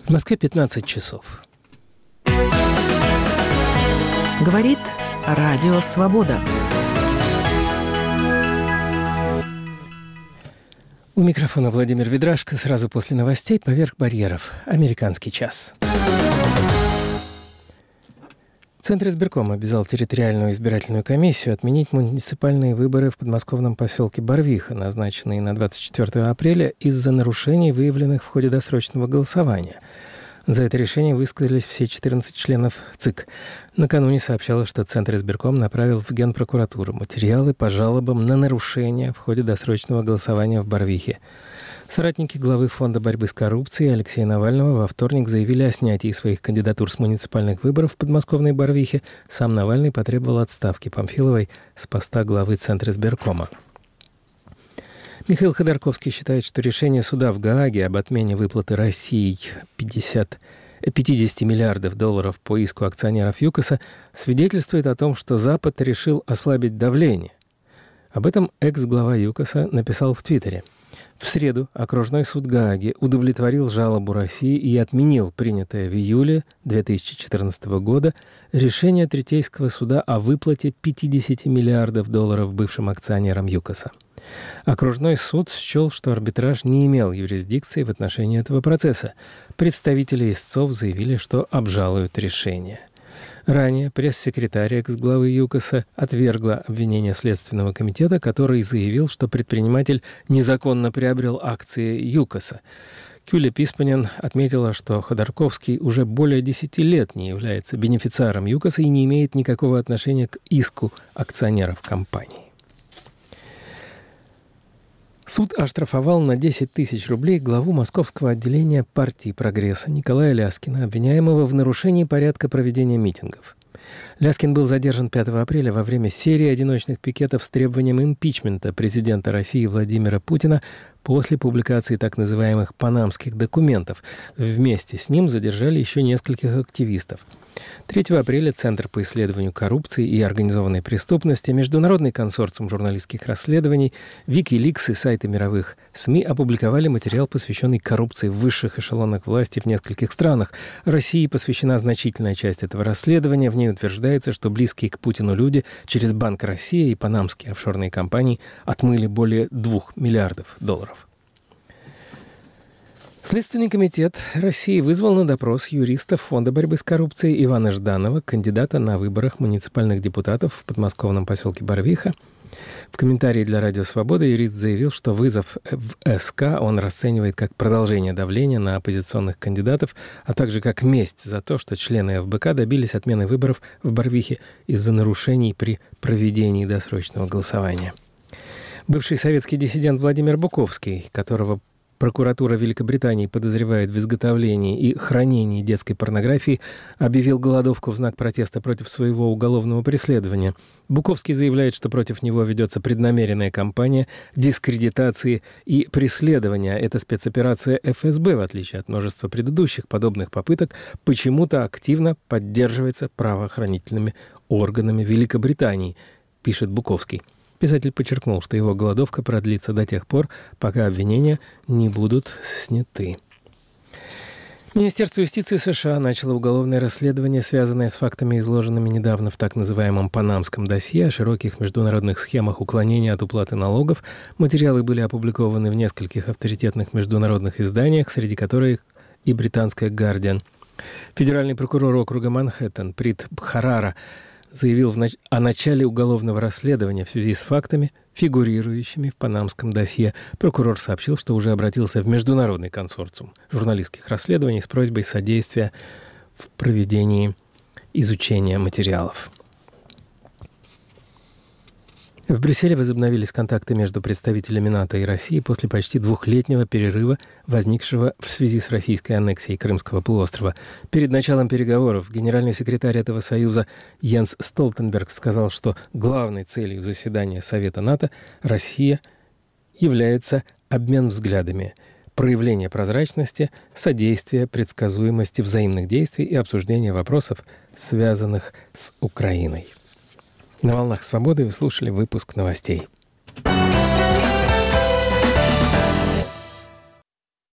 В Москве 15 часов. Говорит Радио Свобода. У микрофона Владимир Ведрашко. Сразу после новостей «Поверх барьеров». Американский час. Центр избирком обязал территориальную избирательную комиссию отменить муниципальные выборы в подмосковном поселке Барвиха, назначенные на 24 апреля из-за нарушений, выявленных в ходе досрочного голосования. За это решение высказались все 14 членов ЦИК. Накануне сообщалось, что Центр избирком направил в Генпрокуратуру материалы по жалобам на нарушения в ходе досрочного голосования в Барвихе. Соратники главы Фонда борьбы с коррупцией Алексея Навального во вторник заявили о снятии своих кандидатур с муниципальных выборов в подмосковной Барвихе. Сам Навальный потребовал отставки Памфиловой с поста главы Центра избиркома. Михаил Ходорковский считает, что решение суда в Гааге об отмене выплаты России 50 миллиардов долларов по иску акционеров ЮКОСа свидетельствует о том, что Запад решил ослабить давление. Об этом экс-глава ЮКОСа написал в Твиттере. В среду окружной суд Гааги удовлетворил жалобу России и отменил принятое в июле 2014 года решение Третейского суда о выплате 50 миллиардов долларов бывшим акционерам ЮКОСа. Окружной суд счел, что арбитраж не имел юрисдикции в отношении этого процесса. Представители истцов заявили, что обжалуют решение. Ранее пресс-секретарь экс-главы ЮКОСа отвергла обвинение Следственного комитета, который заявил, что предприниматель незаконно приобрел акции ЮКОСа. Кюля Писпанен отметила, что Ходорковский уже более 10 лет не является бенефициаром ЮКОСа и не имеет никакого отношения к иску акционеров компании. Суд оштрафовал на 10 тысяч рублей главу московского отделения партии «Прогресса» Николая Ляскина, обвиняемого в нарушении порядка проведения митингов. Ляскин был задержан 5 апреля во время серии одиночных пикетов с требованием импичмента президента России Владимира Путина после публикации так называемых «панамских документов». Вместе с ним задержали еще нескольких активистов. 3 апреля Центр по исследованию коррупции и организованной преступности, Международный консорциум журналистских расследований, Wikileaks и сайты мировых СМИ опубликовали материал, посвященный коррупции в высших эшелонах власти в нескольких странах. России посвящена значительная часть этого расследования. В ней утверждается, что близкие к Путину люди через Банк России и панамские офшорные компании отмыли более 2 миллиардов долларов. Следственный комитет России вызвал на допрос юриста Фонда борьбы с коррупцией Ивана Жданова, кандидата на выборах муниципальных депутатов в подмосковном поселке Барвиха. В комментарии для Радио Свобода юрист заявил, что вызов в СК он расценивает как продолжение давления на оппозиционных кандидатов, а также как месть за то, что члены ФБК добились отмены выборов в Барвихе из-за нарушений при проведении досрочного голосования. Бывший советский диссидент Владимир Буковский, которого прокуратура Великобритании подозревает в изготовлении и хранении детской порнографии, объявил голодовку в знак протеста против своего уголовного преследования. Буковский заявляет, что против него ведется преднамеренная кампания дискредитации и преследования. Эта спецоперация ФСБ, в отличие от множества предыдущих подобных попыток, почему-то активно поддерживается правоохранительными органами Великобритании, пишет Буковский. Писатель подчеркнул, что его голодовка продлится до тех пор, пока обвинения не будут сняты. Министерство юстиции США начало уголовное расследование, связанное с фактами, изложенными недавно в так называемом «Панамском досье» о широких международных схемах уклонения от уплаты налогов. Материалы были опубликованы в нескольких авторитетных международных изданиях, среди которых и британская «Гардиан». Федеральный прокурор округа Манхэттен Прит Бхарара заявил о начале уголовного расследования в связи с фактами, фигурирующими в панамском досье. Прокурор сообщил, что уже обратился в Международный консорциум журналистских расследований с просьбой содействия в проведении изучения материалов. В Брюсселе возобновились контакты между представителями НАТО и России после почти двухлетнего перерыва, возникшего в связи с российской аннексией Крымского полуострова. Перед началом переговоров генеральный секретарь этого союза Йенс Столтенберг сказал, что главной целью заседания Совета НАТО Россия является обмен взглядами, проявление прозрачности, содействие предсказуемости взаимных действий и обсуждение вопросов, связанных с Украиной. На «Волнах Свободы» вы слушали выпуск новостей.